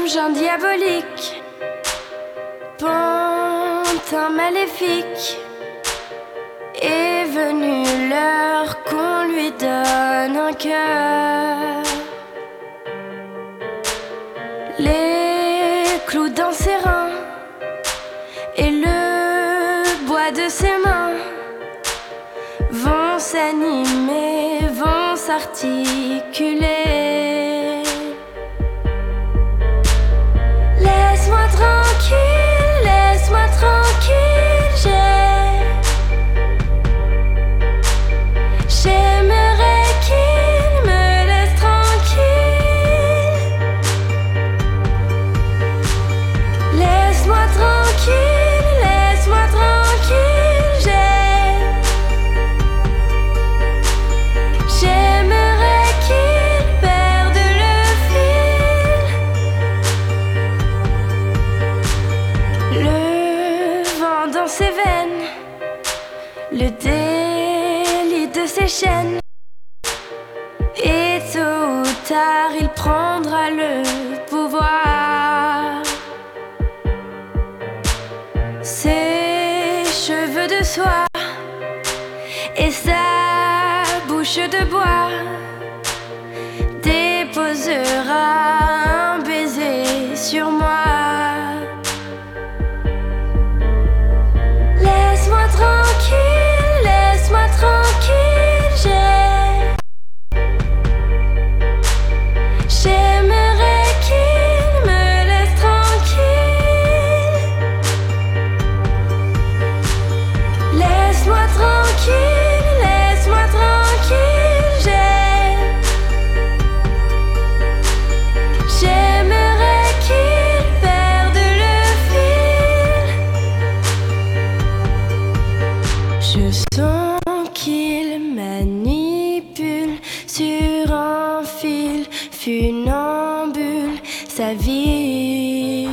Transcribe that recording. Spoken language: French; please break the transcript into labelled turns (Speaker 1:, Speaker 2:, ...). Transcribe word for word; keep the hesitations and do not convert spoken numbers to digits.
Speaker 1: engin diabolique, pantin maléfique. Est venue l'heure qu'on lui donne un cœur. Les clous dans ses reins et le bois de ses mains vont s'animer, vont s'articuler. Laisse-moi tranquille, laisse-moi tranquille, j'ai J'aimerais qu'il me laisse tranquille. Laisse-moi tranquille, laisse-moi tranquille, j'ai J'aimerais qu'il perde le fil. Le vent dans ses veines, le délit de ses chaînes. Et tôt ou tard il prendra le pouvoir. Ses cheveux de soie et sa bouche de bois déposera un baiser sur moi. Laisse-moi tranquille, laisse-moi tranquille, j'ai J'aimerais qu'il me laisse tranquille. Laisse-moi tranquille, laisse-moi tranquille, j'ai J'aimerais qu'il perde le fil. Je sens qu'il manipule sur un fil funambule sa vie.